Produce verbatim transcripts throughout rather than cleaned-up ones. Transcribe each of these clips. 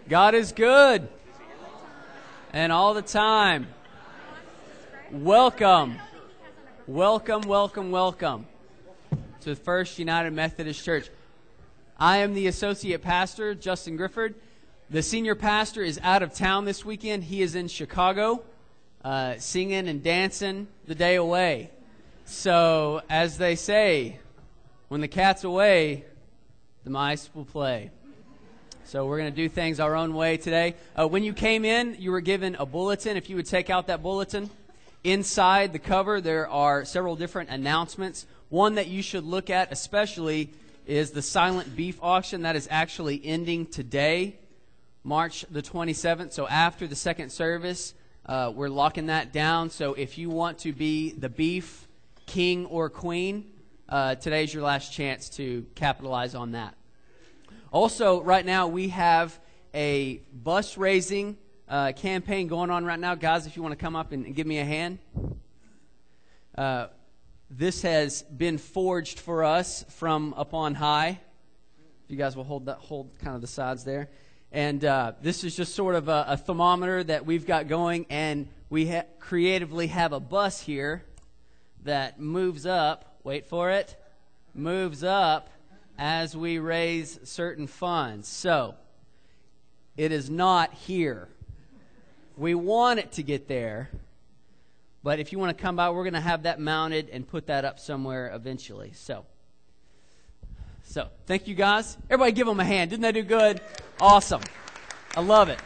God is good. And all the time. Welcome. Welcome, welcome, welcome to the First United Methodist Church. I am the associate pastor, Justin Grifford. The senior pastor is out of town this weekend. He is in Chicago, uh, singing and dancing the day away. So, as they say, when the cat's away, the mice will play. So we're going to do things our own way today. Uh, when you came in, you were given a bulletin. If you would take out that bulletin, inside the cover there are several different announcements. One that you should look at especially is the silent beef auction that is actually ending today, March the twenty-seventh. So after the second service, uh, we're locking that down. So if you want to be the beef king or queen, uh, today's your last chance to capitalize on that. Also, right now, we have a bus raising uh, campaign going on right now. Guys, if you want to come up and, and give me a hand. Uh, this has been forged for us from up on high. You guys will hold that, hold kind of the sides there. And uh, this is just sort of a, a thermometer that we've got going. And we ha- creatively have a bus here that moves up. Wait for it. Moves up as we raise certain funds. So, it is not here. We want it to get there, but if you want to come by, we're going to have that mounted and put that up somewhere eventually. So, so thank you guys. Everybody give them a hand. Didn't they do good? Awesome. I love it.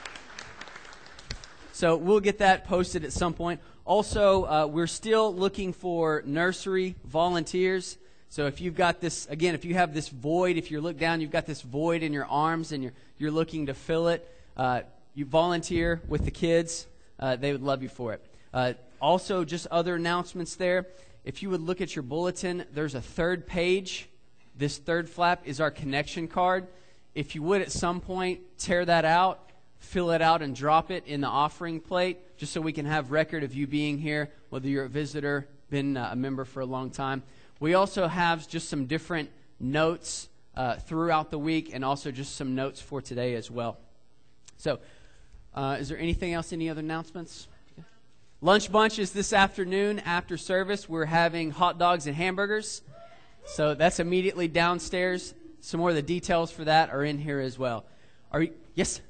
So, we'll get that posted at some point. Also, uh, we're still looking for nursery volunteers. So if you've got this, again, if you have this void, if you look down, you've got this void in your arms and you're you're looking to fill it, uh, you volunteer with the kids. Uh, they would love you for it. Uh, also, just other announcements there. If you would look at your bulletin, there's a third page. This third flap is our connection card. If you would at some point tear that out, fill it out and drop it in the offering plate, just so we can have record of you being here, whether you're a visitor, been uh, a member for a long time. We also have just some different notes uh, throughout the week and also just some notes for today as well. So, uh, is there anything else, any other announcements? Lunch Bunch is this afternoon after service. We're having hot dogs and hamburgers. So that's immediately downstairs. Some more of the details for that are in here as well. Are you, yes?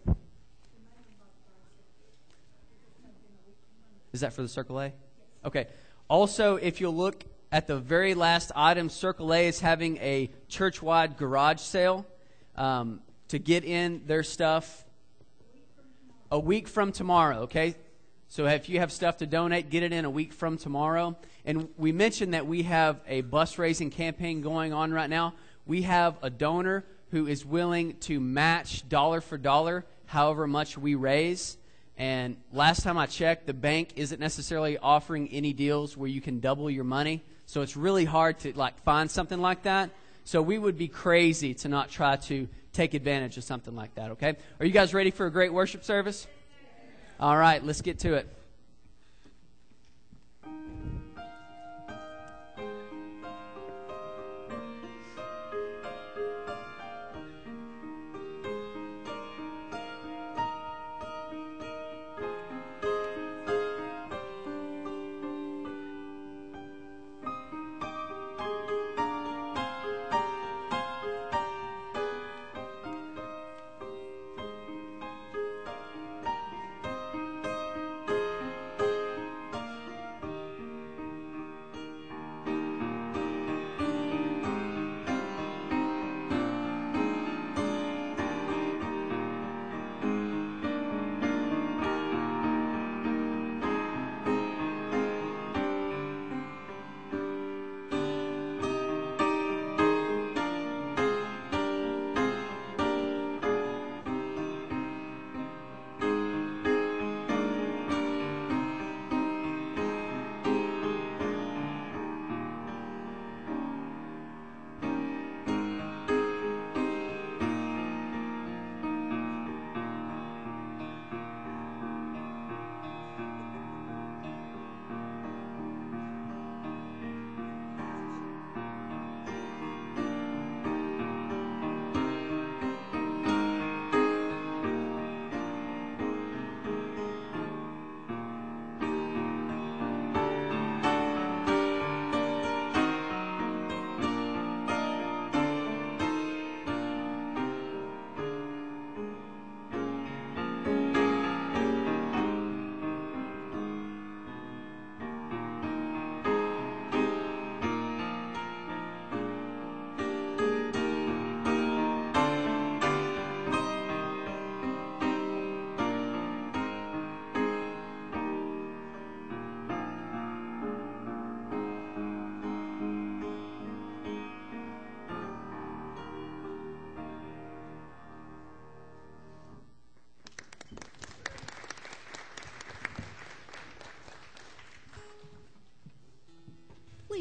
Is that for the Circle A? Okay. Also, if you'll look at the very last item, Circle A is having a church-wide garage sale um, to get in their stuff a week from tomorrow, okay? So if you have stuff to donate, get it in a week from tomorrow. And we mentioned that we have a bus raising campaign going on right now. We have a donor who is willing to match dollar for dollar however much we raise. And last time I checked, the bank isn't necessarily offering any deals where you can double your money. So it's really hard to like find something like that. So we would be crazy to not try to take advantage of something like that, okay? Are you guys ready for a great worship service? All right, let's get to it.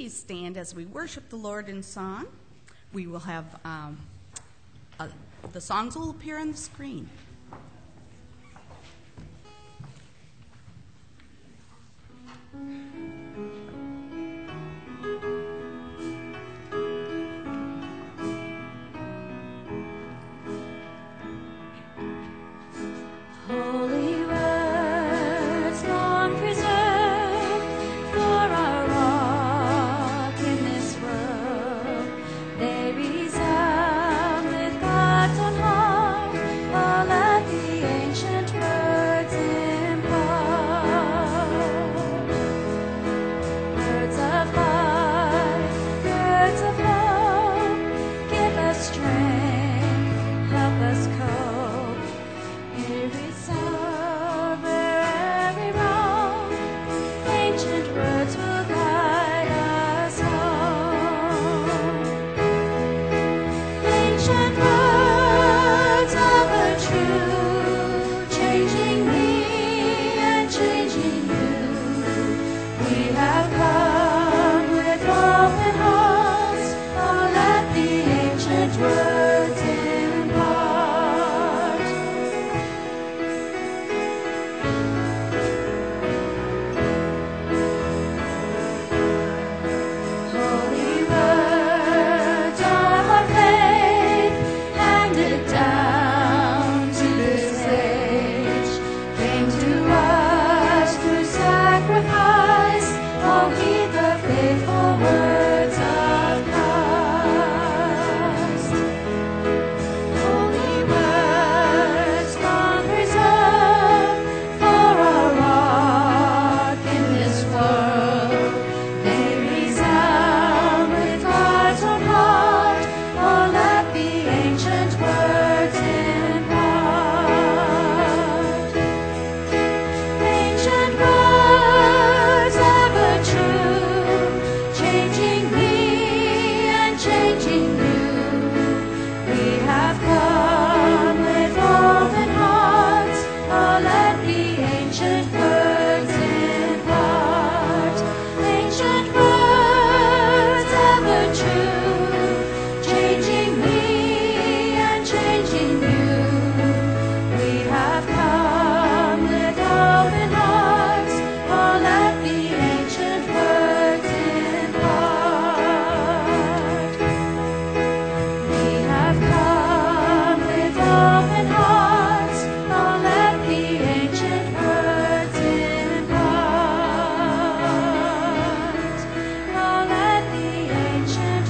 please stand as we worship the Lord in song. We will have, um, uh, the songs will appear on the screen. Holy words long preserved for our rock in this world, they resound with God's own heart, all that the ancient words impart. Words of life, words of hope, give us strength, help us cope. Here we sound wherever we roam, ancient words will guide us home. Ancient words of a true, changing me and changing you. We have come with open hearts, all that the ancient words impart. Holy words of our faith, handed down to this age, came to us through sacrifice. Oh, heed the faithful words of Christ. Holy words long preserved for our rock in this world, they resound with God's own heart, all that the ancient words impart. Ancient words ever true, changing me and changing you. We have come with open hearts, all that the ancient words impart. Ancient words ever true, changing me and changing you. We have come with open hearts, all that the ancient words impart. We have come with open hearts, all that the ancient words impart. All that the ancient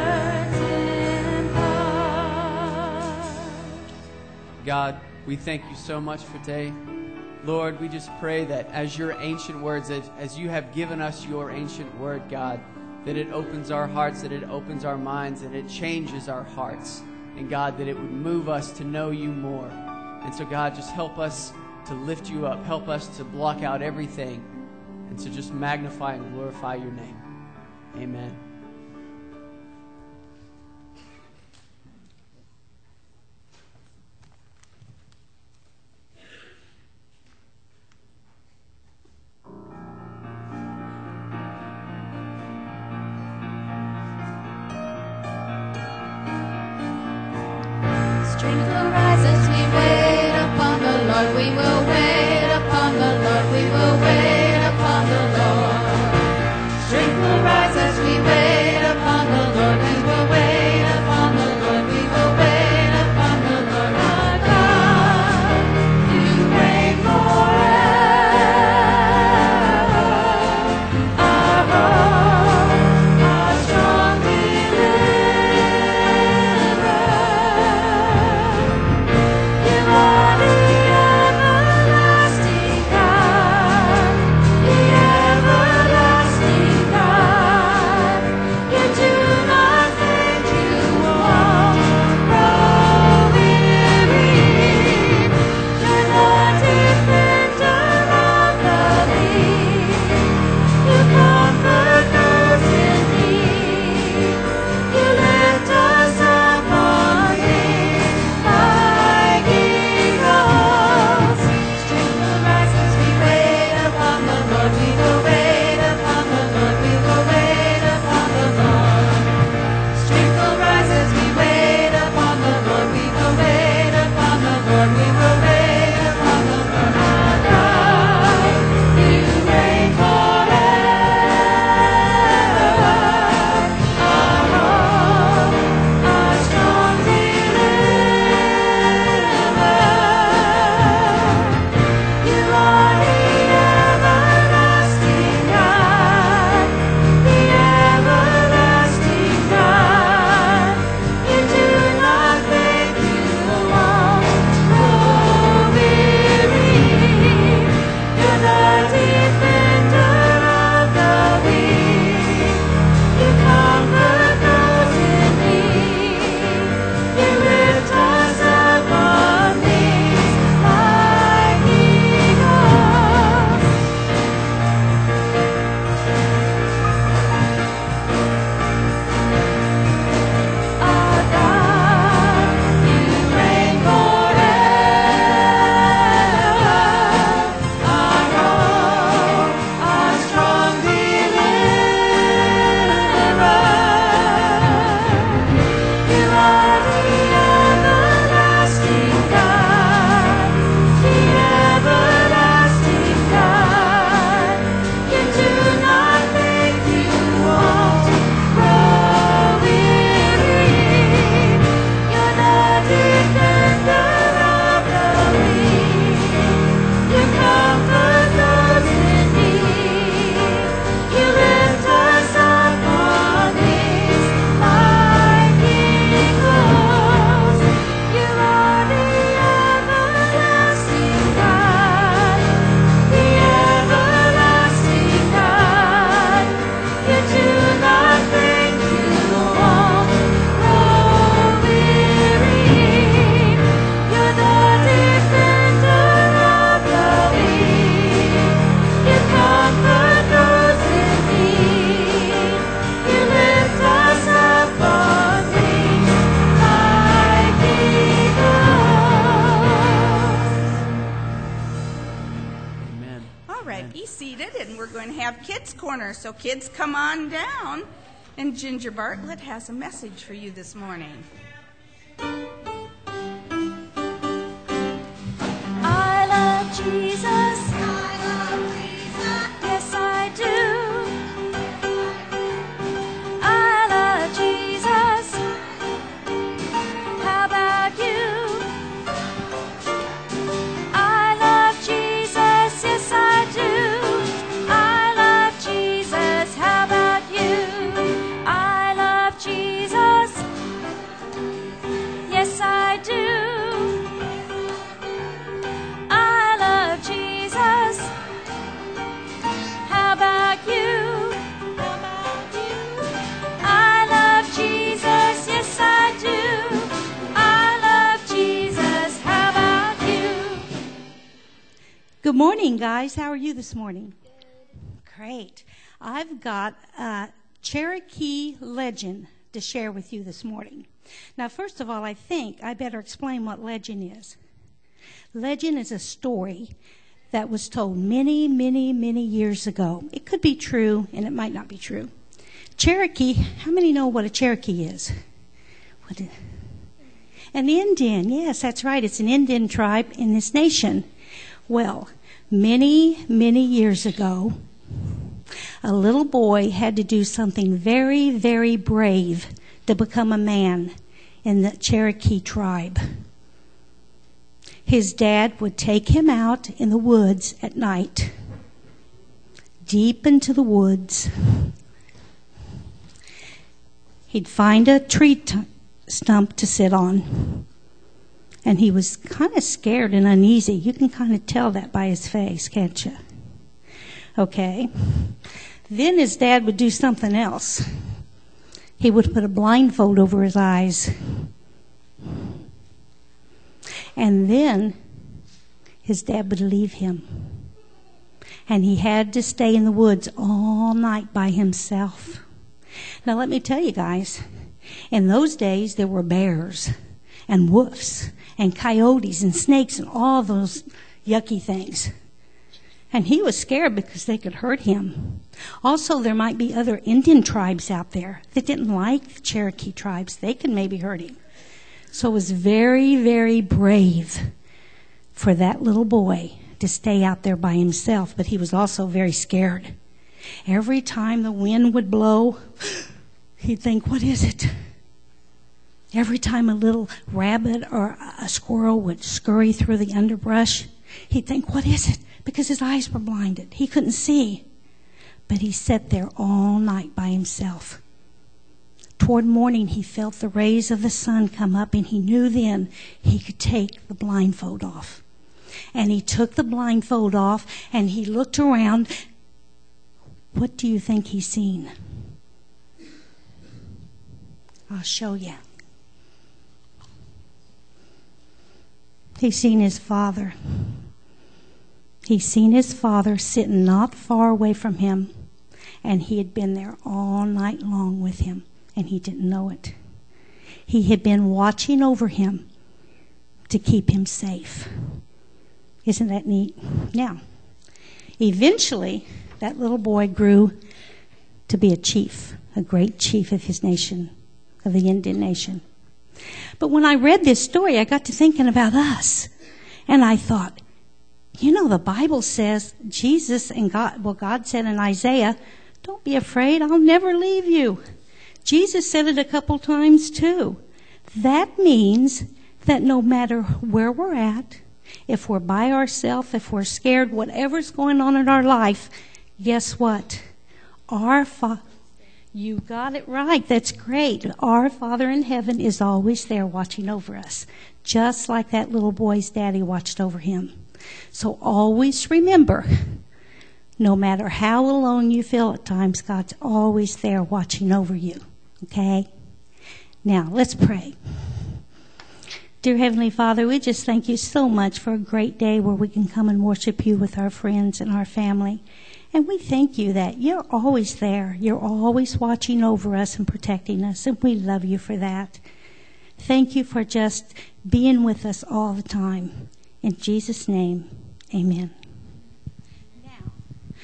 words impart. God, we thank you so much for today. Lord, we just pray that as your ancient words, as, as you have given us your ancient word, God, that it opens our hearts, that it opens our minds, that it changes our hearts. And God, that it would move us to know you more. And so God, just help us to lift you up. Help us to block out everything and to just magnify and glorify your name. Amen. Strength will rise as we wait upon the Lord. We will wait upon the Lord. We will wait upon the Lord. Strength will rise as we wait be seated, and we're going to have Kids Corner. So kids, come on down. And Ginger Bartlett has a message for you this morning. I love Jesus. I love Jesus. Yes, I do. I love Jesus. How about you? I love Jesus. Yes, I do. I love Jesus. How about you? I love Jesus. Yes, I do. I love Jesus. How about you? How about you? I love Jesus. Yes, I do. I love Jesus. How about you? Good morning, guys. How are you this morning? Great. I've got a Cherokee legend to share with you this morning. Now, first of all, I think I better explain what legend is. Legend is a story that was told many, many, many years ago. It could be true, and it might not be true. Cherokee, how many know what a Cherokee is? What is an Indian. Yes, that's right. It's an Indian tribe in this nation. Well, many, many years ago, a little boy had to do something very, very brave to become a man in the Cherokee tribe. His dad would take him out in the woods at night, deep into the woods. He'd find a tree t- stump to sit on, and he was kind of scared and uneasy. You can kind of tell that by his face, can't you? Okay. Then his dad would do something else. He would put a blindfold over his eyes. And then his dad would leave him. And he had to stay in the woods all night by himself. Now let me tell you guys, in those days there were bears and wolves and coyotes and snakes and all those yucky things. And he was scared because they could hurt him. Also, there might be other Indian tribes out there that didn't like the Cherokee tribes. They could maybe hurt him. So it was very, very brave for that little boy to stay out there by himself, but he was also very scared. Every time the wind would blow, he'd think, what is it? Every time a little rabbit or a squirrel would scurry through the underbrush, he'd think, what is it? Because his eyes were blinded. He couldn't see. But he sat there all night by himself. Toward morning, he felt the rays of the sun come up, and he knew then he could take the blindfold off. And he took the blindfold off, and he looked around. What do you think he seen? I'll show you. He seen his father. He seen his father sitting not far away from him, and he had been there all night long with him, and he didn't know it. He had been watching over him to keep him safe. Isn't that neat? Now, eventually, that little boy grew to be a chief, a great chief of his nation, of the Indian nation. But when I read this story, I got to thinking about us, and I thought, you know, the Bible says, Jesus and God, well, God said in Isaiah, don't be afraid, I'll never leave you. Jesus said it a couple times too. That means that no matter where we're at, if we're by ourselves, if we're scared, whatever's going on in our life, guess what? Our Father, you got it right. That's great. Our Father in heaven is always there watching over us, just like that little boy's daddy watched over him. So always remember, no matter how alone you feel at times, God's always there watching over you. Okay? Now, let's pray. Dear Heavenly Father, we just thank you so much for a great day where we can come and worship you with our friends and our family. And we thank you that you're always there. You're always watching over us and protecting us, and we love you for that. Thank you for just being with us all the time. In Jesus' name, amen. Now,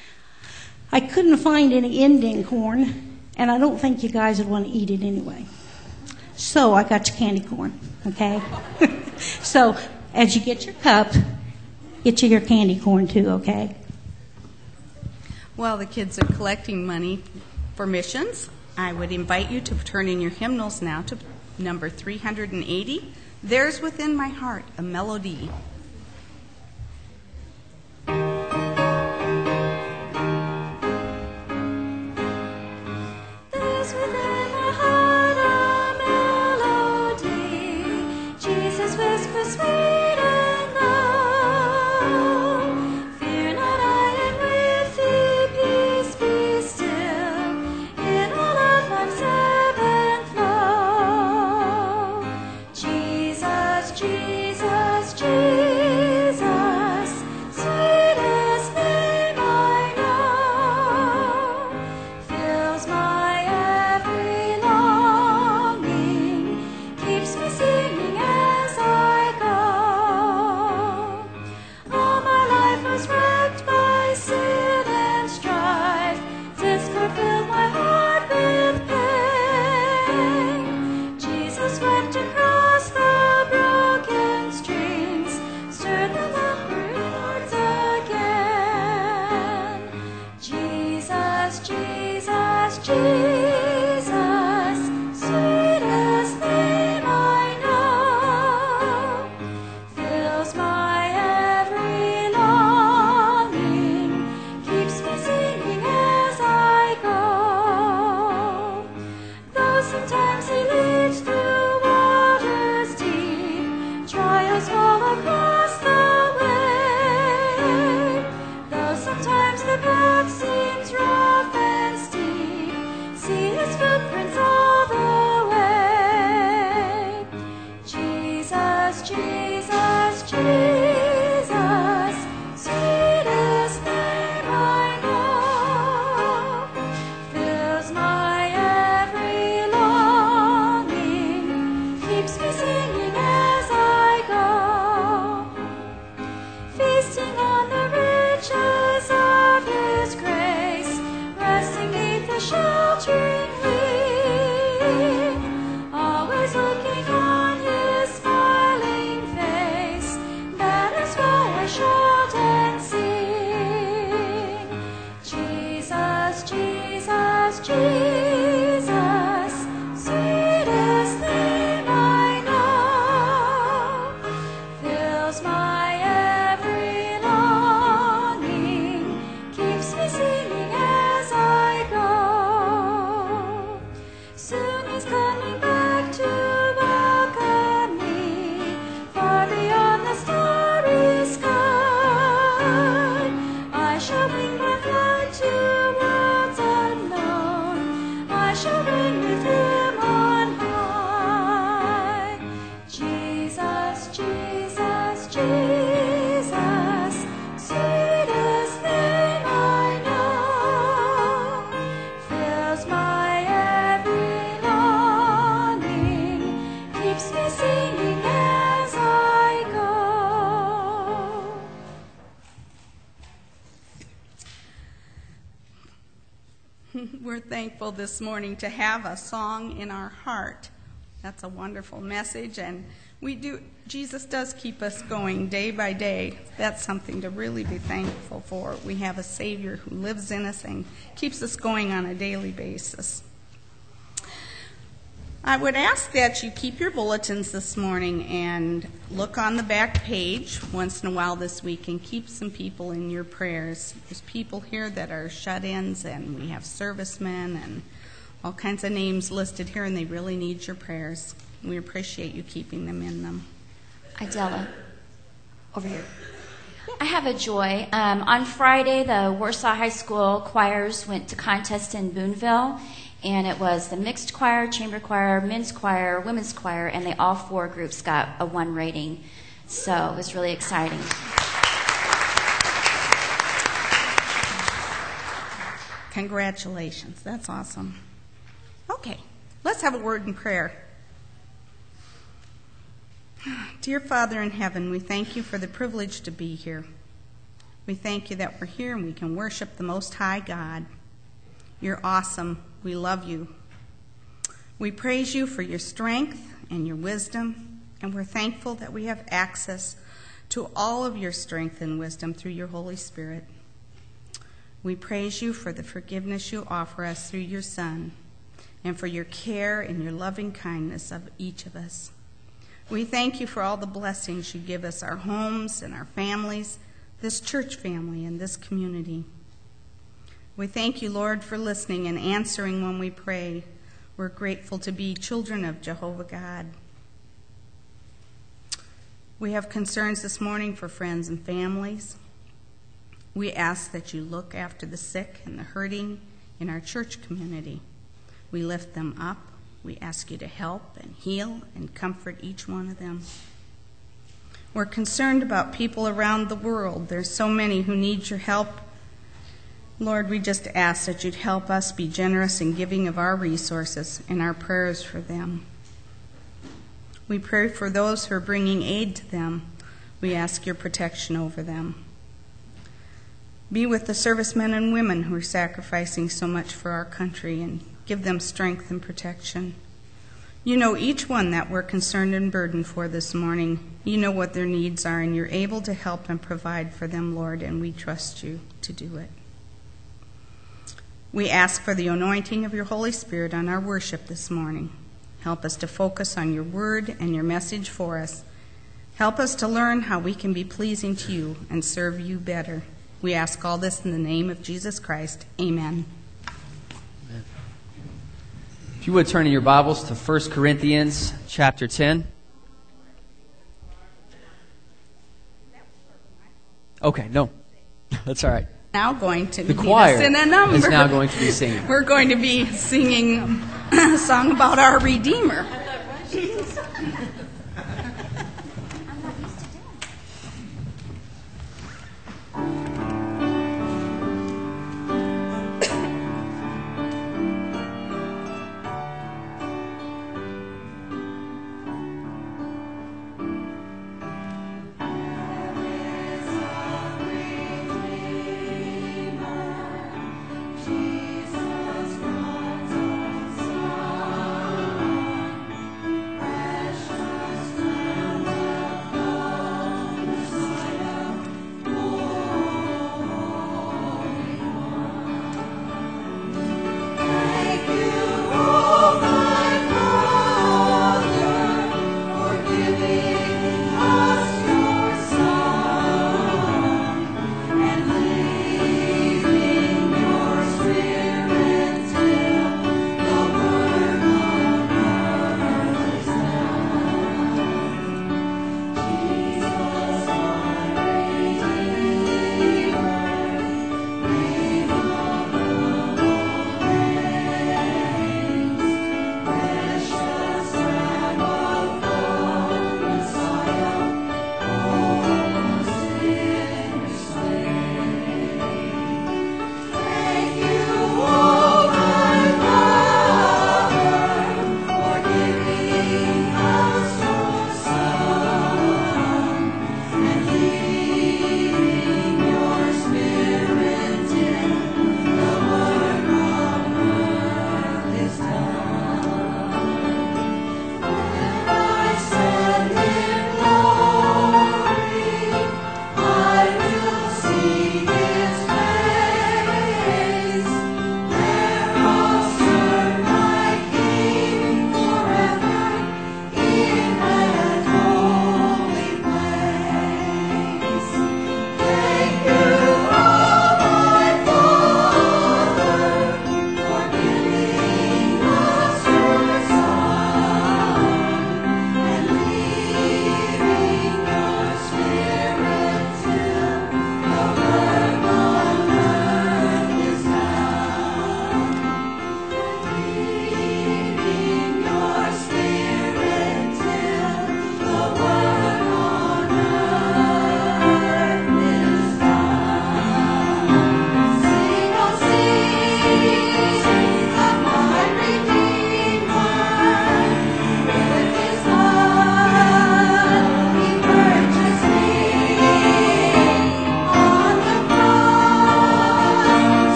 I couldn't find any Indian corn, and I don't think you guys would want to eat it anyway. So I got you candy corn, okay? So as you get your cup, get you your candy corn too, okay? While the kids are collecting money for missions, I would invite you to turn in your hymnals now to number three hundred eighty, There's Within My Heart a Melody. There's within my heart a melody, Jesus whispers sweet and low. Fear not, I am with thee, peace be still, in all of life's ebb and flow. Jesus, Jesus, Jesus, sweetest name I know, fills my every longing, keeps me singing as I go. All my life was wrecked by sin and strife, discord filled my heart with pain. Jesus wept across the broken streams, stirred the lumbering hearts again. Jesus, Jesus, Jesus, sweetest name I know, fills my every longing, keeps me singing as I go. Though sometimes he leads through waters deep, trials fall across the way. Though sometimes the path seems rough and steep, see his footprints all the way. Jesus, Jesus, Jesus, sweetest name I know, fills my every longing, keeps me singing as I go. Feasting on the riches of his grace, resting neath the sheltering wing, always looking on his smiling face, that is why I shout and sing. Jesus, Jesus, Jesus, sweetest name I know, fills my every longing, keeps me singing as I go. Soon he's coming back to welcome me, far beyond the starry sky. I shall wing my flight to worlds unknown, I shall reign with him on high. Jesus, Jesus, Jesus, sweetest name I know, fills my every longing, keeps me singing as I go. We're thankful this morning to have a song in our heart. That's a wonderful message, and we do. Jesus does keep us going day by day. That's something to really be thankful for. We have a Savior who lives in us and keeps us going on a daily basis. I would ask that you keep your bulletins this morning and look on the back page once in a while this week and keep some people in your prayers. There's people here that are shut-ins, and we have servicemen and all kinds of names listed here, and they really need your prayers. We appreciate you keeping them in them. Idella, over here. I have a joy. Um, on Friday, the Warsaw High School choirs went to contest in Boonville, and it was the mixed choir, chamber choir, men's choir, women's choir, and they all four groups got a one rating. So it was really exciting. Congratulations. That's awesome. Okay, let's have a word in prayer. Dear Father in heaven, we thank you for the privilege to be here. We thank you that we're here and we can worship the Most High God. You're awesome. We love you. We praise you for your strength and your wisdom, and we're thankful that we have access to all of your strength and wisdom through your Holy Spirit. We praise you for the forgiveness you offer us through your Son, and for your care and your loving kindness of each of us. We thank you for all the blessings you give us, our homes and our families, this church family and this community. We thank you, Lord, for listening and answering when we pray. We're grateful to be children of Jehovah God. We have concerns this morning for friends and families. We ask that you look after the sick and the hurting in our church community. We lift them up. We ask you to help and heal and comfort each one of them. We're concerned about people around the world. There's so many who need your help. Lord, we just ask that you'd help us be generous in giving of our resources and our prayers for them. We pray for those who are bringing aid to them. We ask your protection over them. Be with the servicemen and women who are sacrificing so much for our country, and give them strength and protection. You know each one that we're concerned and burdened for this morning. You know what their needs are, and you're able to help and provide for them, Lord, and we trust you to do it. We ask for the anointing of your Holy Spirit on our worship this morning. Help us to focus on your word and your message for us. Help us to learn how we can be pleasing to you and serve you better. We ask all this in the name of Jesus Christ. Amen. Amen. If you would turn in your Bibles to First Corinthians chapter ten. Okay, no. That's all right. Now going to The lead choir us in a number. is now going to be singing. We're going to be singing a song about our Redeemer. Jesus brought us on, precious.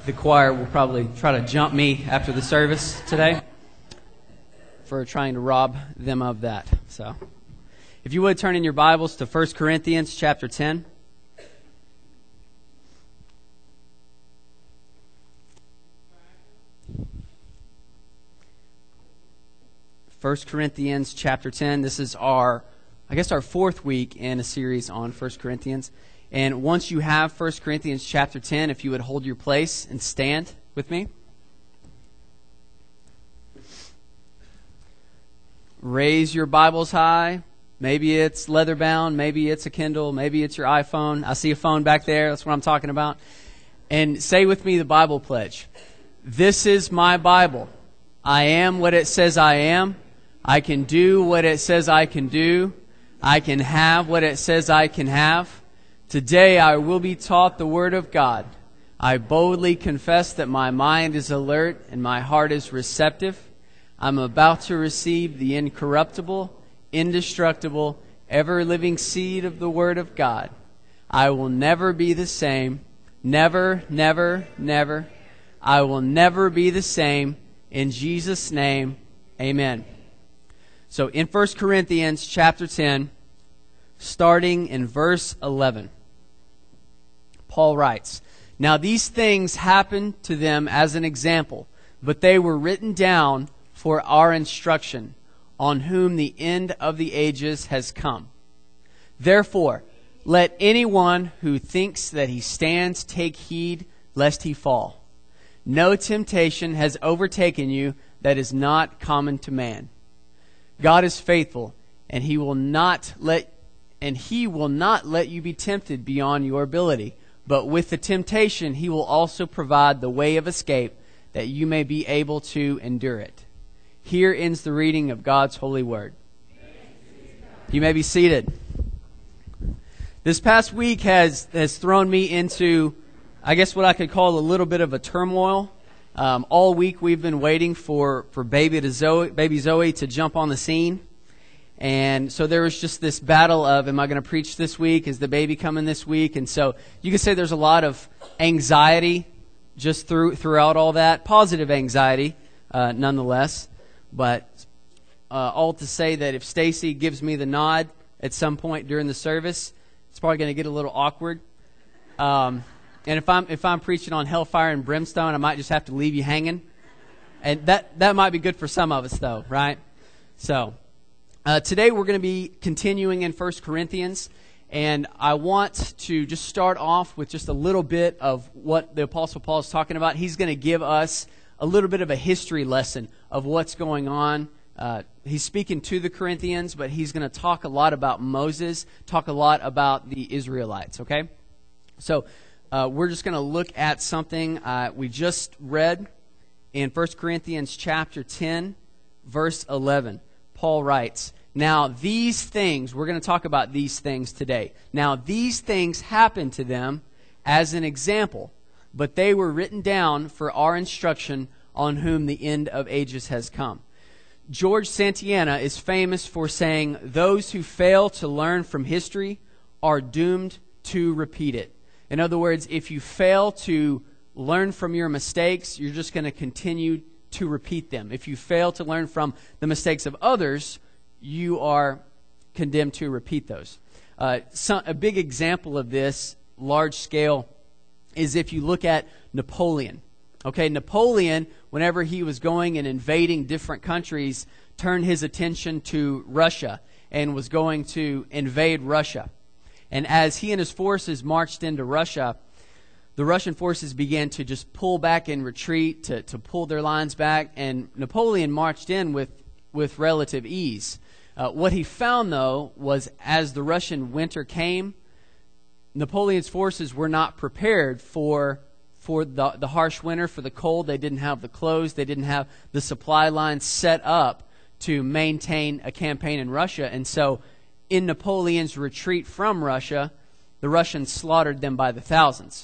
the choir will probably try to jump me after the service today for trying to rob them of that. So, if you would turn in your Bibles to First Corinthians chapter ten. First Corinthians chapter ten. This is our, I guess, our fourth week in a series on First Corinthians. And once you have First Corinthians chapter ten, if you would hold your place and stand with me. Raise your Bibles high. Maybe it's leather bound, maybe it's a Kindle, maybe it's your iPhone. I see a phone back there. That's what I'm talking about. And say with me the Bible pledge. This is my Bible. I am what it says I am. I can do what it says I can do. I can have what it says I can have. Today I will be taught the Word of God. I boldly confess that my mind is alert and my heart is receptive. I'm about to receive the incorruptible, indestructible, ever-living seed of the Word of God. I will never be the same. Never, never, never. I will never be the same. In Jesus' name, amen. So in First Corinthians chapter ten, starting in verse eleven, Paul writes, "Now these things happened to them as an example, but they were written down for our instruction, on whom the end of the ages has come. Therefore, let anyone who thinks that he stands take heed lest he fall. No temptation has overtaken you that is not common to man. God is faithful, and he will not let and he will not let you be tempted beyond your ability. But with the temptation, he will also provide the way of escape that you may be able to endure it." Here ends the reading of God's holy word. You may be seated. This past week has, has thrown me into, I guess, what I could call a little bit of a turmoil. Um, all week we've been waiting for, for baby, to Zoe, baby Zoe to jump on the scene. And so there was just this battle of, am I going to preach this week? Is the baby coming this week? And so you could say there's a lot of anxiety just through throughout all that. Positive anxiety, uh, nonetheless. But uh, all to say that if Stacy gives me the nod at some point during the service, it's probably going to get a little awkward. Um, and if I'm if I'm preaching on hellfire and brimstone, I might just have to leave you hanging. And that, that might be good for some of us, though, right? So uh, today we're going to be continuing in First Corinthians. And I want to just start off with just a little bit of what the Apostle Paul is talking about. He's going to give us a little bit of a history lesson of what's going on. Uh, he's speaking to the Corinthians, but he's going to talk a lot about Moses, talk a lot about the Israelites, okay? So uh, we're just going to look at something uh, we just read in First Corinthians chapter ten, verse eleven. Paul writes, "Now these things," we're going to talk about these things today. "Now these things happened to them as an example, but they were written down for our instruction, on whom the end of ages has come." George Santayana is famous for saying, "Those who fail to learn from history are doomed to repeat it." In other words, if you fail to learn from your mistakes, you're just going to continue to repeat them. If you fail to learn from the mistakes of others, you are condemned to repeat those. Uh, some, a big example of this, large scale, is if you look at Napoleon. Okay, Napoleon, whenever he was going and invading different countries, turned his attention to Russia and was going to invade Russia. And as he and his forces marched into Russia, the Russian forces began to just pull back and retreat, to, to pull their lines back, and Napoleon marched in with, with relative ease. Uh, what he found, though, was as the Russian winter came, Napoleon's forces were not prepared for for the, the harsh winter, for the cold. They didn't have the clothes. They didn't have the supply lines set up to maintain a campaign in Russia. And so in Napoleon's retreat from Russia, the Russians slaughtered them by the thousands.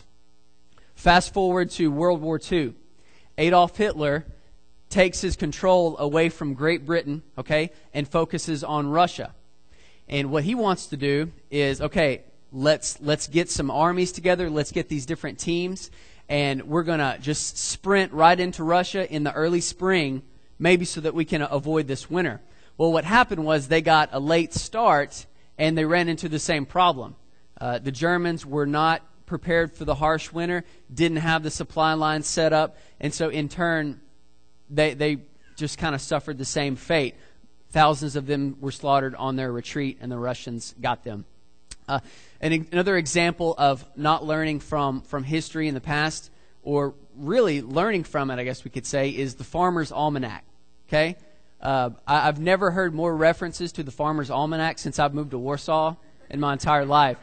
Fast forward to World War Two. Adolf Hitler takes his control away from Great Britain, okay, and focuses on Russia. And what he wants to do is, okay, let's let's get some armies together. Let's get these different teams. and we're going to just sprint right into Russia in the early spring, maybe so that we can avoid this winter. Well, what happened was they got a late start, and they ran into the same problem. Uh, the Germans were not prepared for the harsh winter, didn't have the supply line set up, and so in turn, they they just kind of suffered the same fate. Thousands of them were slaughtered on their retreat, and the Russians got them. Uh, and another example of not learning from, from history in the past, or really learning from it, I guess we could say, is the Farmer's Almanac. Okay? Uh, I, I've never heard more references to the Farmer's Almanac since I've moved to Warsaw in my entire life.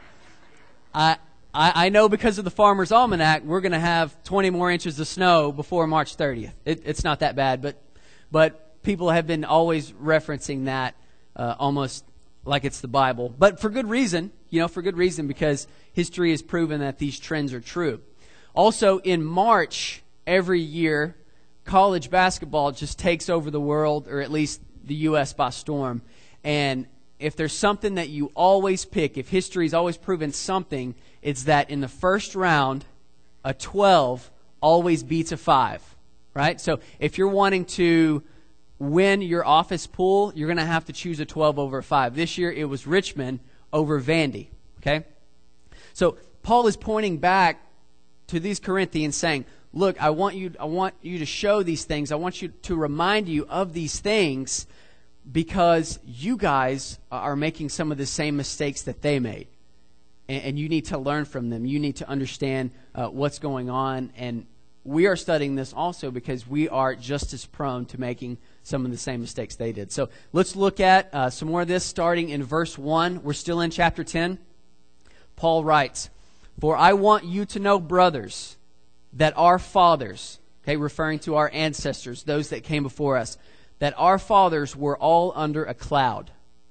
I, I, I know because of the Farmer's Almanac, we're going to have twenty more inches of snow before March thirtieth. It, it's not that bad, but but people have been always referencing that uh, almost like it's the Bible. But for good reason, you know, for good reason, because history has proven that these trends are true. Also, in March every year, college basketball just takes over the world, or at least the U S by storm. And if there's something that you always pick, if history's always proven something, it's that in the first round, a twelve always beats a five, right? So if you're wanting to win your office pool, you're going to have to choose a twelve over a five. This year, it was Richmond over Vandy, okay? So Paul is pointing back to these Corinthians saying, look, I want you, I want you to show these things. I want you to remind you of these things because you guys are making some of the same mistakes that they made. And, and you need to learn from them. You need to understand uh, what's going on. And we are studying this also because we are just as prone to making some of the same mistakes they did. So let's look at uh, some more of this starting in verse one. We're still in chapter ten. Paul writes, "For I want you to know, brothers, that our fathers," okay, referring to our ancestors, those that came before us, "that our fathers were all under a cloud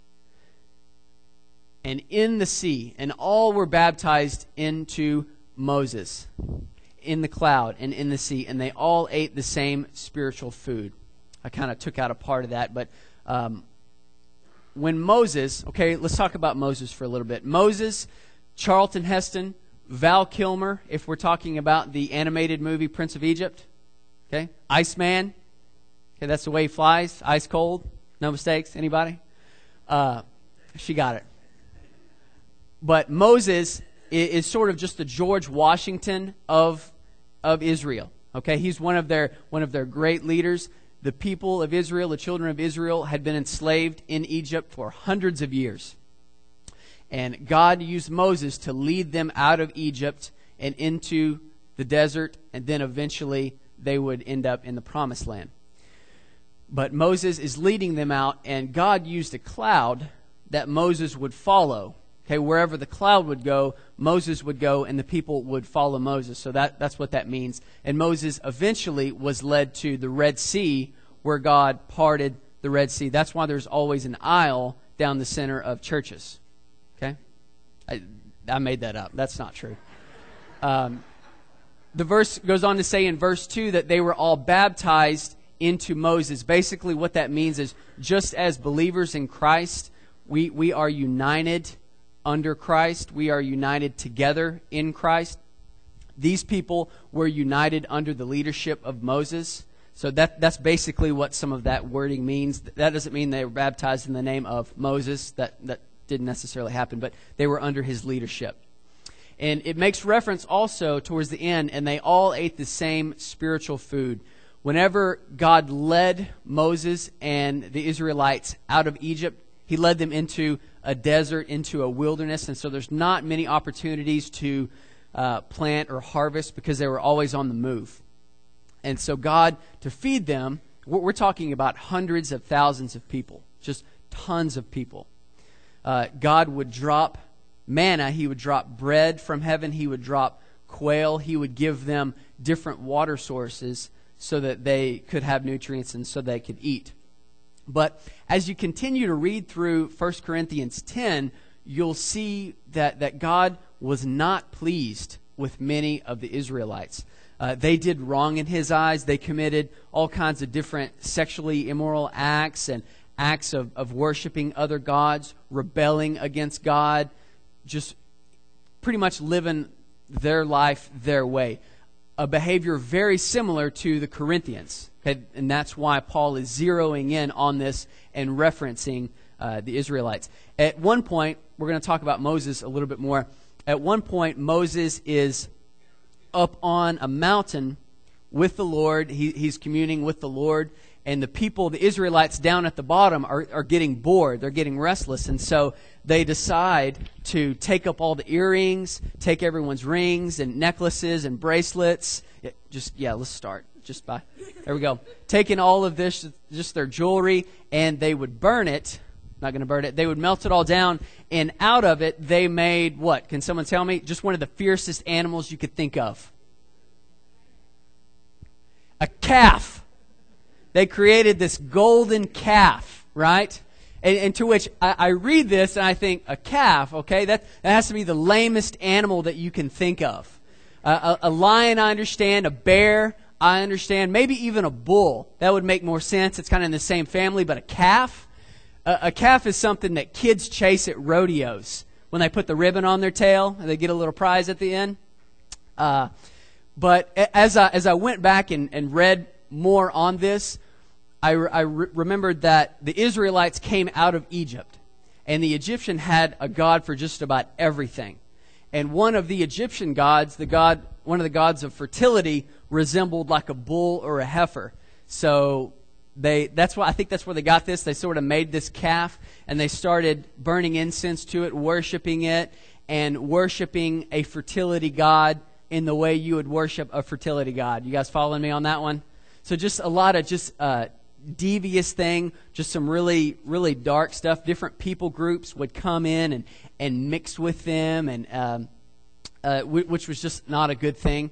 and in the sea, and all were baptized into Moses in the cloud and in the sea, and they all ate the same spiritual food." I kind of took out a part of that, but um, when Moses, okay, let's talk about Moses for a little bit. Moses, Charlton Heston, Val Kilmer, if we're talking about the animated movie Prince of Egypt, okay, Iceman, okay, that's the way he flies, ice cold, no mistakes, anybody? Uh, she got it. But Moses is, is sort of just the George Washington of of Israel. Okay, he's one of their one of their great leaders. The people of Israel, the children of Israel, had been enslaved in Egypt for hundreds of years. And God used Moses to lead them out of Egypt and into the desert, and then eventually they would end up in the promised land. But Moses is leading them out, and God used a cloud that Moses would follow. Okay, wherever the cloud would go, Moses would go, and the people would follow Moses. So that, that's what that means. And Moses eventually was led to the Red Sea, where God parted the Red Sea. That's why there's always an aisle down the center of churches. Okay? I, I made that up. That's not true. Um, the verse goes on to say in verse two that they were all baptized into Moses. Basically what that means is just as believers in Christ, we, we are united under Christ. We are united together in Christ. These people were united under the leadership of Moses. So that that's basically what some of that wording means. That doesn't mean they were baptized in the name of Moses. That that didn't necessarily happen, but they were under his leadership. And it makes reference also towards the end, and they all ate the same spiritual food. Whenever God led Moses and the Israelites out of Egypt, he led them into a desert, into a wilderness, and so there's not many opportunities to uh, plant or harvest because they were always on the move. And so God, to feed them, we're talking about hundreds of thousands of people, just tons of people. Uh, God would drop manna, he would drop bread from heaven, he would drop quail, he would give them different water sources so that they could have nutrients and so they could eat. But as you continue to read through First Corinthians ten, you'll see that, that God was not pleased with many of the Israelites. Uh, they did wrong in his eyes. They committed all kinds of different sexually immoral acts and acts of, of worshiping other gods, rebelling against God, just pretty much living their life their way. a behavior very similar to the Corinthians. Okay? And that's why Paul is zeroing in on this and referencing uh, the Israelites. At one point, we're going to talk about Moses a little bit more. At one point, Moses is up on a mountain with the Lord. He, he's communing with the Lord. And the people, the Israelites down at the bottom, are, are getting bored. They're getting restless. And so they decide to take up all the earrings, take everyone's rings and necklaces and bracelets. Yeah, just, yeah, let's start. Just by, there we go. Taking all of this, just their jewelry, and they would burn it. Not going to burn it. They would melt it all down. And out of it, they made what? Can someone tell me? Just one of the fiercest animals you could think of. A calf. They created this golden calf, right? And, and to which I, I read this and I think, a calf, okay? That, that has to be the lamest animal that you can think of. Uh, a, a lion, I understand. A bear, I understand. Maybe even a bull. That would make more sense. It's kind of in the same family. But a calf? A, a calf is something that kids chase at rodeos. When they put the ribbon on their tail and they get a little prize at the end. Uh, but as I, as I went back and, and read more on this, I, re- I re- remembered that the Israelites came out of Egypt, and the Egyptian had a god for just about everything. And one of the Egyptian gods, the god, one of the gods of fertility, resembled like a bull or a heifer. So they, that's why I think that's where they got this. They sort of made this calf, and they started burning incense to it, worshiping it, and worshiping a fertility god in the way you would worship a fertility god. You guys following me on that one? So just a lot of just uh, devious thing, just some really, really dark stuff. Different people groups would come in and, and mix with them, and um, uh, w- which was just not a good thing.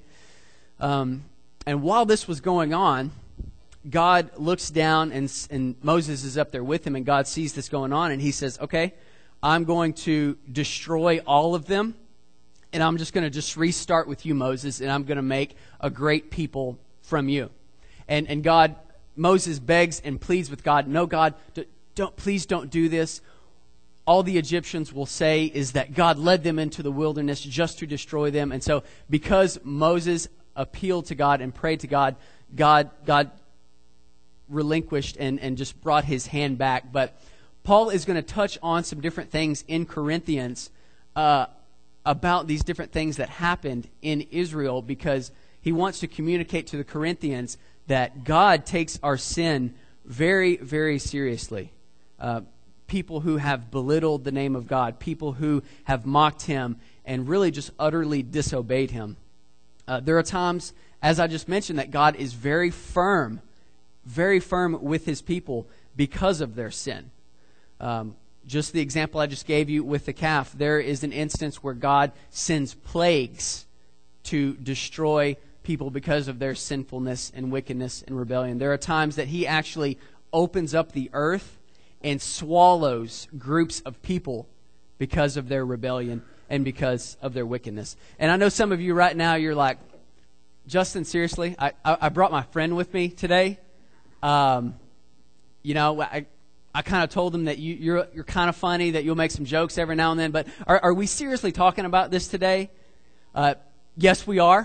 Um, and while this was going on, God looks down, and, and Moses is up there with him, and God sees this going on, and he says, okay, I'm going to destroy all of them, and I'm just going to just restart with you, Moses, and I'm going to make a great people from you. And and God, Moses begs and pleads with God, no, God, don't please don't do this. All the Egyptians will say is that God led them into the wilderness just to destroy them. And so because Moses appealed to God and prayed to God, God God relinquished and, and just brought his hand back. But Paul is going to touch on some different things in Corinthians uh, about these different things that happened in Israel, because he wants to communicate to the Corinthians that God takes our sin very, very seriously. Uh, people who have belittled the name of God, people who have mocked him and really just utterly disobeyed him. Uh, there are times, as I just mentioned, that God is very firm, very firm with his people because of their sin. Um, just the example I just gave you with the calf, there is an instance where God sends plagues to destroy people because of their sinfulness and wickedness and rebellion. There are times that he actually opens up the earth and swallows groups of people because of their rebellion and because of their wickedness. And I know some of you right now, you're like, Justin, seriously? I, I, I brought my friend with me today. Um, you know, I I kind of told him that you, you're you're kind of funny, that you'll make some jokes every now and then. But are, are we seriously talking about this today? Uh, yes, we are.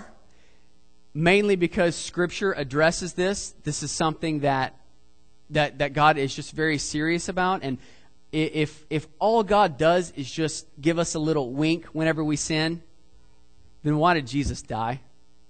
Mainly because Scripture addresses this. This is something that that that God is just very serious about. And if if all God does is just give us a little wink whenever we sin, then why did Jesus die?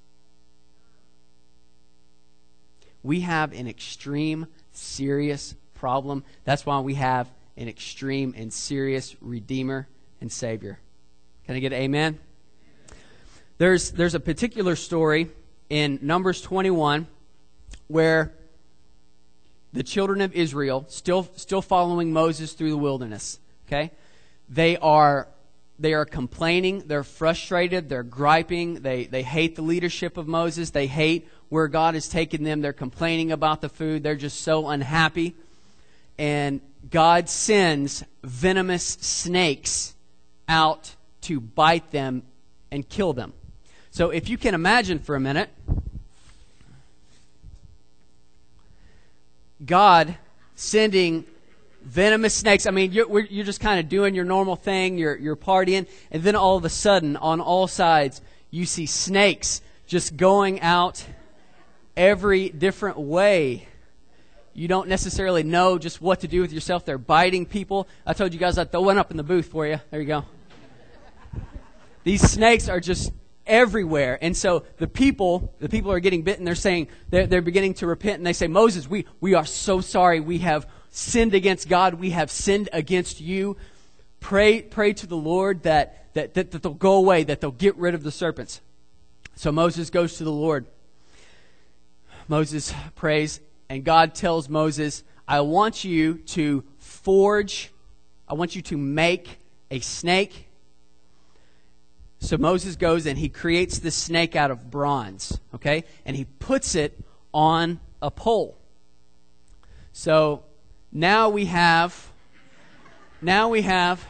We have an extreme, serious problem. That's why we have an extreme and serious Redeemer and Savior. Can I get an amen? There's there's a particular story in Numbers twenty-one where the children of Israel, still still following Moses through the wilderness, okay? They are they are complaining, they're frustrated, they're griping, they, they hate the leadership of Moses, they hate where God has taken them, they're complaining about the food, they're just so unhappy. And God sends venomous snakes out to bite them and kill them. So if you can imagine for a minute, God sending venomous snakes. I mean, you're, you're just kind of doing your normal thing, you're, you're partying, and then all of a sudden, on all sides, you see snakes just going out every different way. You don't necessarily know just what to do with yourself. They're biting people. I told you guys I'd throw one up in the booth for you. There you go. These snakes are just everywhere. And so the people, the people are getting bitten. They're saying, they're, they're beginning to repent. And they say, Moses, we, we are so sorry. We have sinned against God. We have sinned against you. Pray, pray to the Lord that, that, that, that they'll go away, that they'll get rid of the serpents. So Moses goes to the Lord. Moses prays, and God tells Moses, I want you to forge, I want you to make a snake. So Moses goes and he creates this snake out of bronze, okay? And he puts it on a pole. So now we have, now we have,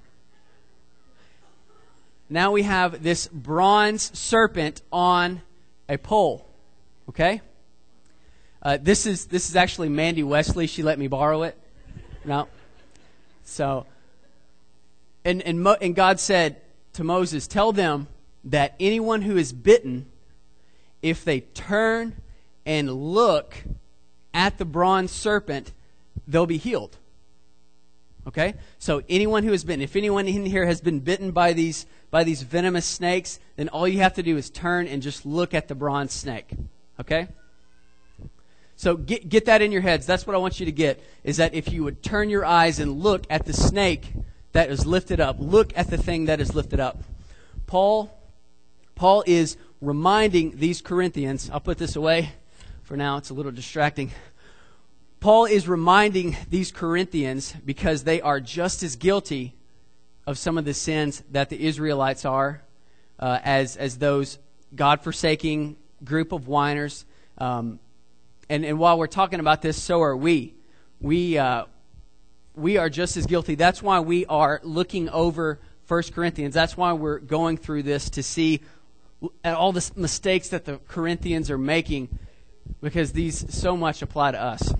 now we have this bronze serpent on a pole, okay? Uh, this is this is actually Mandy Wesley. She let me borrow it. No. So, and and Mo, and God said to Moses, tell them that anyone who is bitten, if they turn and look at the bronze serpent, they'll be healed. Okay? So anyone who has been, if anyone in here has been bitten by these by these venomous snakes, then all you have to do is turn and just look at the bronze snake. Okay? So get get that in your heads. That's what I want you to get, is that if you would turn your eyes and look at the snake that is lifted up, look at the thing that is lifted up. Paul, Paul is reminding these Corinthians, I'll put this away for now, it's a little distracting. Paul is reminding these Corinthians, because they are just as guilty of some of the sins that the Israelites are, uh, as, as those God-forsaking group of whiners. Um, And, and while we're talking about this, so are we. We uh, we are just as guilty. That's why we are looking over First Corinthians. That's why we're going through this, to see at all the mistakes that the Corinthians are making, because these so much apply to us.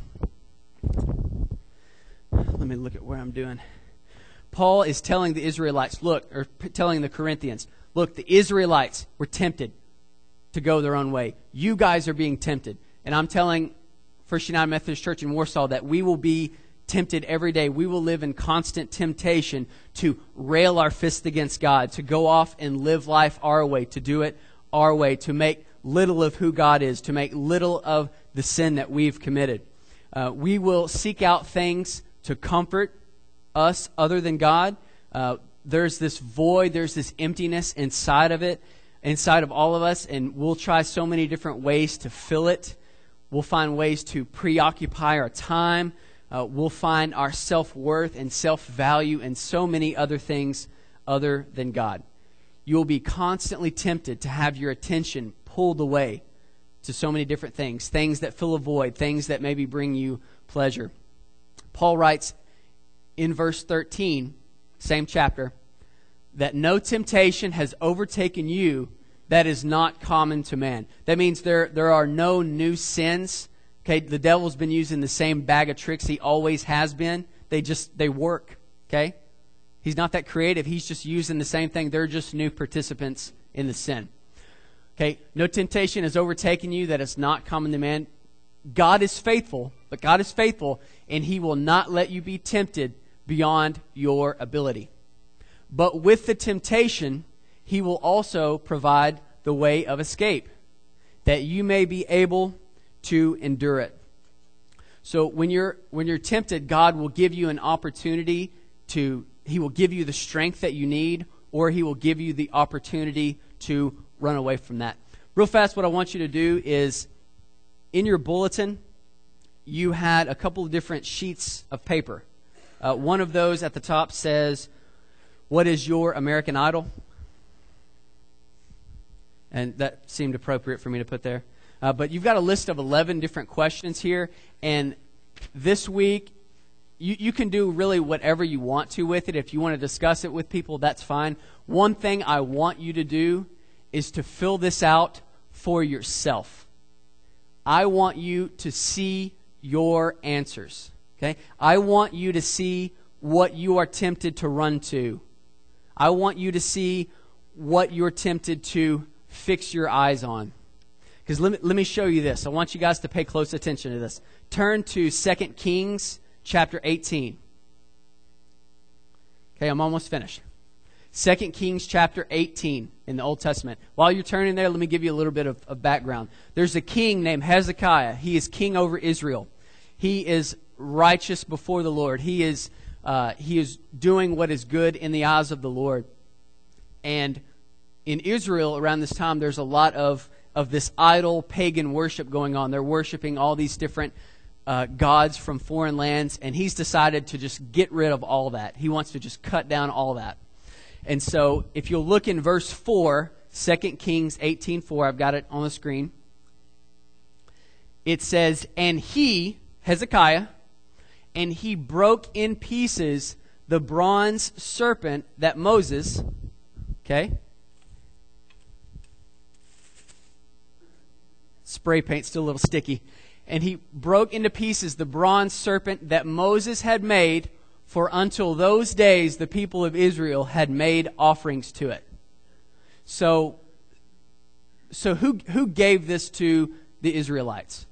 Let me look at where I'm doing. Paul is telling the Israelites, look, or telling the Corinthians, look, the Israelites were tempted to go their own way. You guys are being tempted. And I'm telling First United Methodist Church in Warsaw that we will be tempted every day. We will live in constant temptation to rail our fist against God, to go off and live life our way, to do it our way, to make little of who God is, to make little of the sin that we've committed. Uh, we will seek out things to comfort us other than God. Uh, there's this void, there's this emptiness inside of it, inside of all of us, and we'll try so many different ways to fill it. We'll find ways to preoccupy our time. Uh, we'll find our self-worth and self-value in so many other things other than God. You'll be constantly tempted to have your attention pulled away to so many different things, things that fill a void, things that maybe bring you pleasure. Paul writes in verse thirteen, same chapter, that no temptation has overtaken you that is not common to man. That means there, there are no new sins. Okay, the devil's been using the same bag of tricks he always has been. They just, they work. Okay? He's not that creative. He's just using the same thing. They're just new participants in the sin. Okay, no temptation has overtaken you that is not common to man. God is faithful, but God is faithful, and He will not let you be tempted beyond your ability. But with the temptation, He will also provide the way of escape, that you may be able to endure it. So when you're when you're tempted, God will give you an opportunity to, He will give you the strength that you need, or He will give you the opportunity to run away from that. Real fast, what I want you to do is, in your bulletin, you had a couple of different sheets of paper. Uh, one of those at the top says, "What is your American Idol?" And that seemed appropriate for me to put there. Uh, but you've got a list of eleven different questions here. And this week, you, you can do really whatever you want to with it. If you want to discuss it with people, that's fine. One thing I want you to do is to fill this out for yourself. I want you to see your answers. Okay? I want you to see what you are tempted to run to. I want you to see what you're tempted to fix your eyes on. Because let me, let me show you this. I want you guys to pay close attention to this. Turn to Second Kings chapter eighteen. Okay, I'm almost finished. Second Kings chapter eighteen in the Old Testament. While you're turning there, let me give you a little bit of, of background. There's a king named Hezekiah. He is king over Israel. He is righteous before the Lord. He is uh, he is doing what is good in the eyes of the Lord. And in Israel around this time, there's a lot of, of this idol pagan worship going on. They're worshiping all these different uh, gods from foreign lands, and he's decided to just get rid of all that. He wants to just cut down all that. And so if you'll look in verse four, Second Kings eighteen four, I've got it on the screen. It says, and he, Hezekiah, and he broke in pieces the bronze serpent that Moses, okay, spray paint still a little sticky, and he broke into pieces the bronze serpent that Moses had made, for until those days the people of Israel had made offerings to it. So, so who who gave this to the Israelites?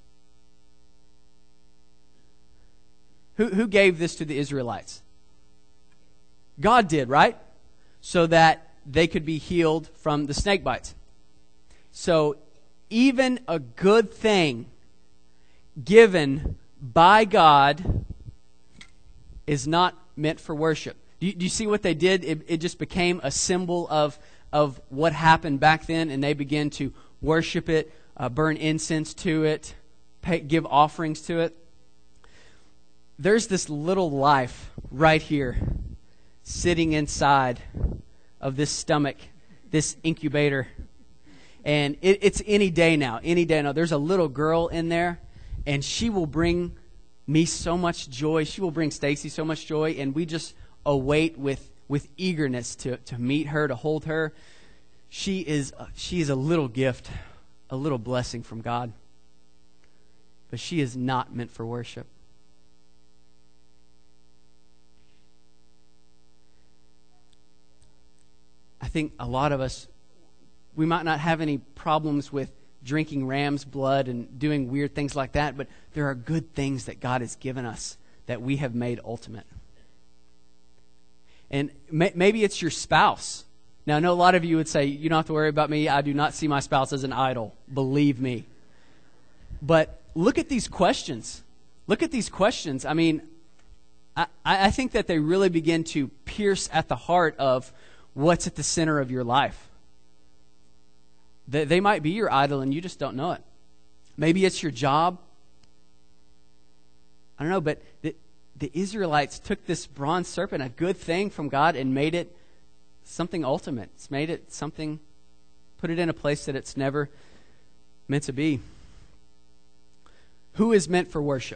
Who who gave this to the Israelites? God did, right? So that they could be healed from the snake bites. So even a good thing given by God is not meant for worship. Do you, do you see what they did? It, it just became a symbol of, of what happened back then, and they began to worship it, uh, burn incense to it, pay, give offerings to it. There's this little life right here sitting inside of this stomach, this incubator. And it, it's any day now, any day now. There's a little girl in there, and she will bring me so much joy. She will bring Stacy so much joy, and we just await with, with eagerness to, to meet her, to hold her. She is, she is a little gift, a little blessing from God. But she is not meant for worship. I think a lot of us, we might not have any problems with drinking ram's blood and doing weird things like that, but there are good things that God has given us that we have made ultimate. And may, maybe it's your spouse. Now, I know a lot of you would say, you don't have to worry about me. I do not see my spouse as an idol. Believe me. But look at these questions. Look at these questions. I mean, I, I think that they really begin to pierce at the heart of what's at the center of your life. They, they might be your idol and you just don't know it. Maybe it's your job. I don't know, but the, the Israelites took this bronze serpent, a good thing from God, and made it something ultimate. It's made it something, put it in a place that it's never meant to be. Who is meant for worship?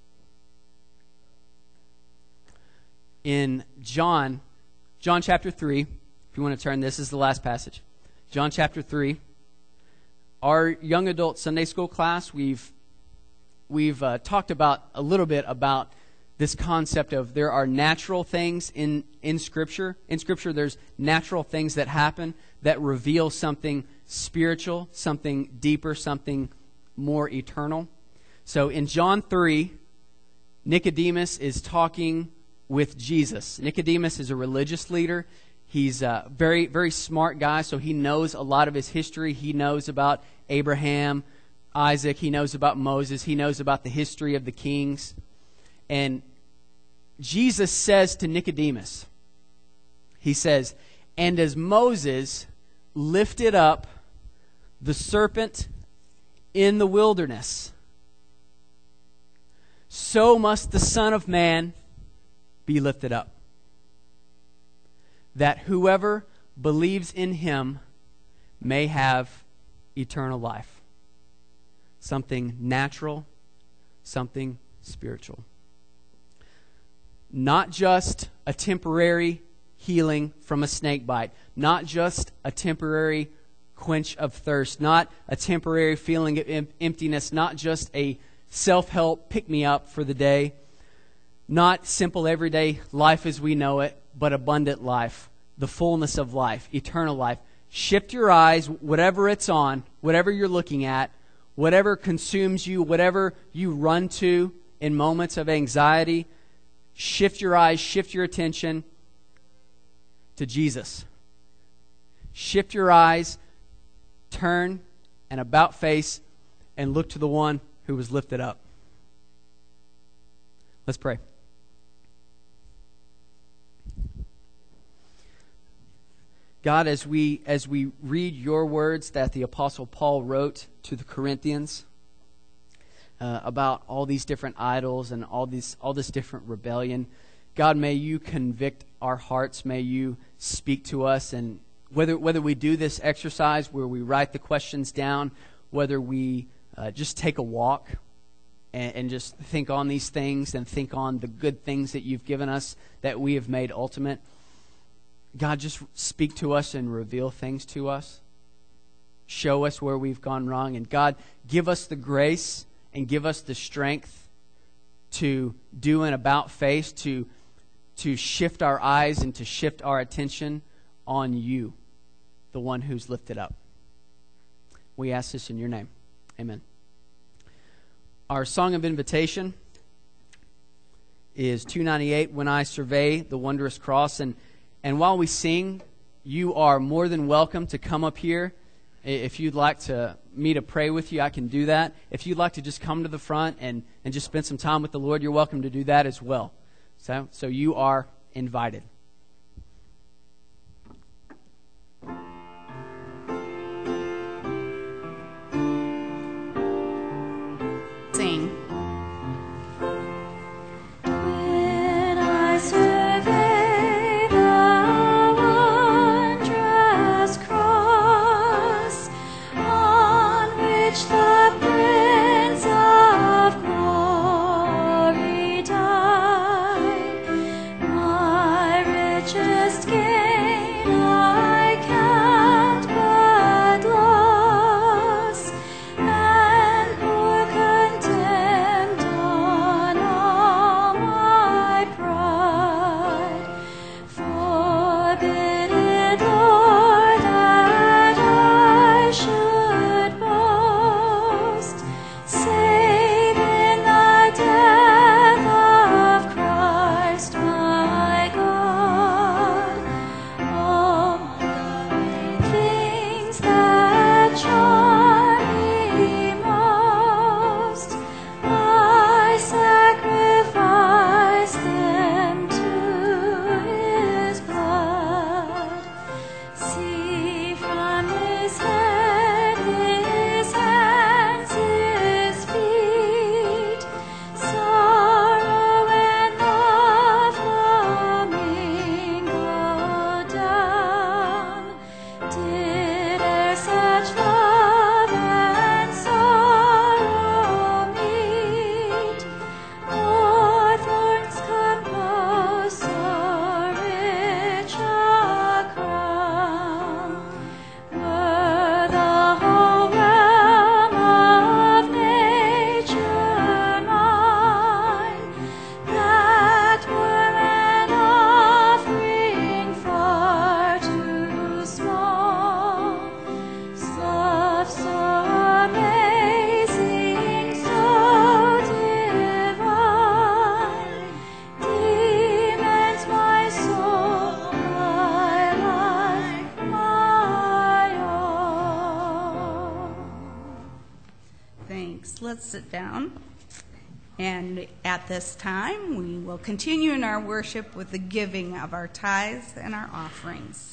In John, John chapter three, if you want to turn, this is the last passage. John chapter three. Our young adult Sunday school class, we've we've uh, talked about a little bit about this concept of there are natural things in, in Scripture. In Scripture, there's natural things that happen that reveal something spiritual, something deeper, something more eternal. So in John three, Nicodemus is talking with Jesus. Nicodemus is a religious leader. He's a very, very smart guy, so he knows a lot of his history. He knows about Abraham, Isaac. He knows about Moses. He knows about the history of the kings. And Jesus says to Nicodemus, he says, and as Moses lifted up the serpent in the wilderness, so must the Son of Man be lifted up, that whoever believes in him may have eternal life. Something natural, something spiritual. Not just a temporary healing from a snake bite. Not just a temporary quench of thirst. Not a temporary feeling of em- emptiness. Not just a self-help pick-me-up for the day. Not simple everyday life as we know it, but abundant life, the fullness of life, eternal life, shift your eyes, whatever it's on, whatever you're looking at, whatever consumes you, whatever you run to in moments of anxiety, shift your eyes, shift your attention to Jesus. Shift your eyes, turn, and about face, and look to the one who was lifted up. Let's pray. God, as we as we read your words that the Apostle Paul wrote to the Corinthians uh, about all these different idols and all these all this different rebellion, God, may you convict our hearts. May you speak to us, and whether whether we do this exercise where we write the questions down, whether we uh, just take a walk and, and just think on these things and think on the good things that you've given us that we have made ultimate. God, just speak to us and reveal things to us. Show us where we've gone wrong. And God, give us the grace and give us the strength to do an about face, to, to shift our eyes and to shift our attention on you, the one who's lifted up. We ask this in your name. Amen. Our song of invitation is two ninety-eight, When I Survey the Wondrous Cross. And And while we sing, you are more than welcome to come up here. If you'd like to me to pray with you, I can do that. If you'd like to just come to the front and, and just spend some time with the Lord, you're welcome to do that as well. So, so you are invited. Sing. When I survey the wondrous cross on which the Prince of Glory died, my richest gain I count but loss, and poor contempt on all my pride. Forbid it, Lord, that I should boast, save in the death of Christ my God. All the things that charm me most, I sacrifice them to his blood. See from his head, his hands, his feet, sorrow and love commingle down. Did e'er such love and sorrow meet, or thorns compose so rich a crown? Were the whole realm of nature mine, that were an offering far too small. Love so amazing, so divine, demands my soul, my life, my all. Thanks. Let's sit down. And at this time, we will continue in our worship with the giving of our tithes and our offerings.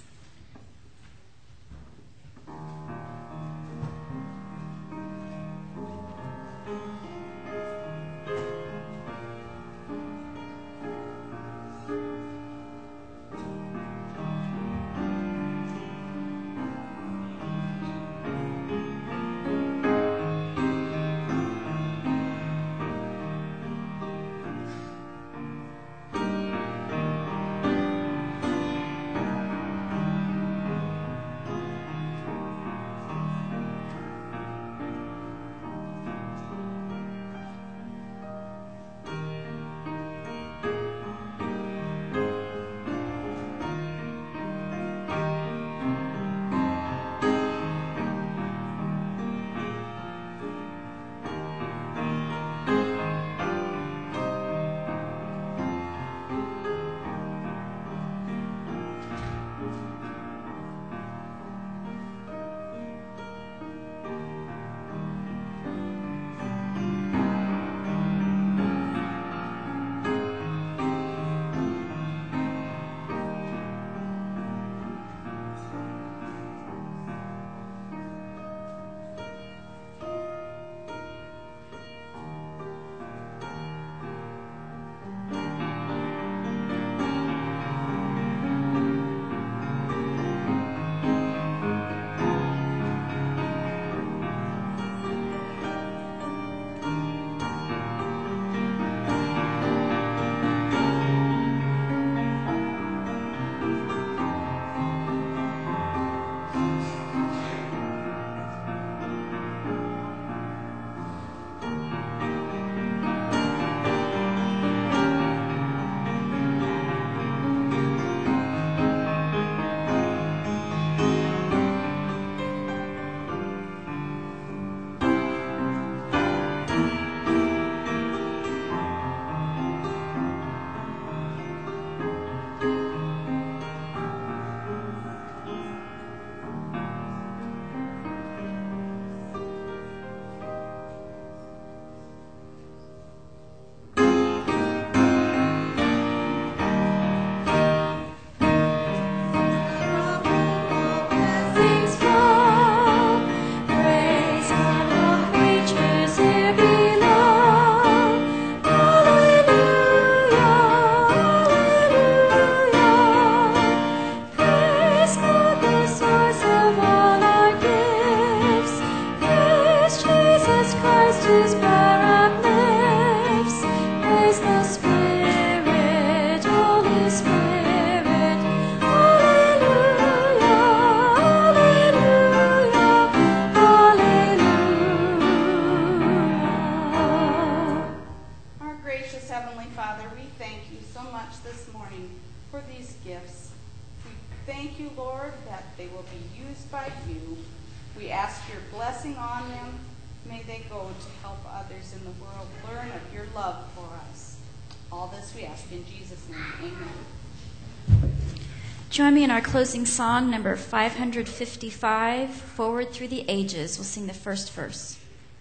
they will be used by you. We ask your blessing on them. May they go to help others in the world learn of your love for us. All this we ask in Jesus' name. Amen. Join me in our closing song, number five fifty-five, Forward Through the Ages. We'll sing the first verse.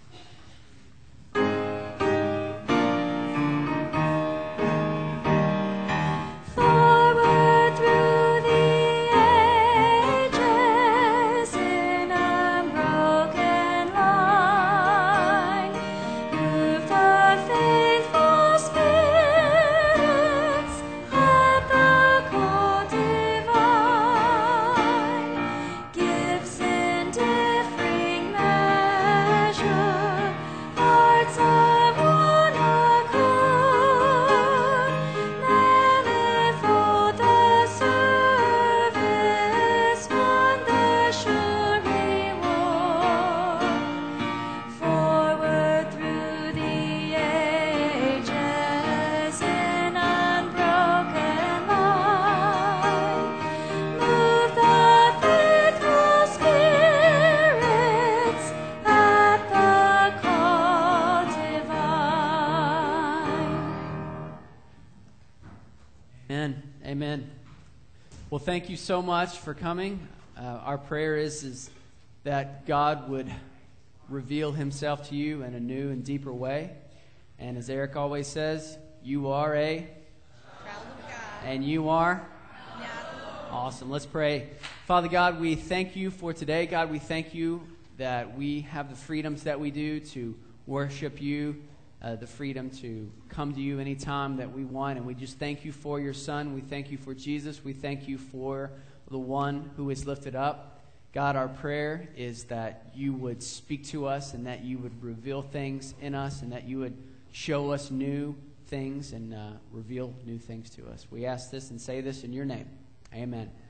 Amen. Well, thank you so much for coming. Uh, our prayer is, is that God would reveal himself to you in a new and deeper way. And as Eric always says, you are a Child of God. and you are Not awesome. Let's pray. Father God, we thank you for today. God, we thank you that we have the freedoms that we do to worship you, uh, the freedom to come to you anytime that we want. And we just thank you for your Son. We thank you for Jesus. We thank you for the one who is lifted up. God, our prayer is that you would speak to us and that you would reveal things in us and that you would show us new things and uh, reveal new things to us. We ask this and say this in your name. Amen.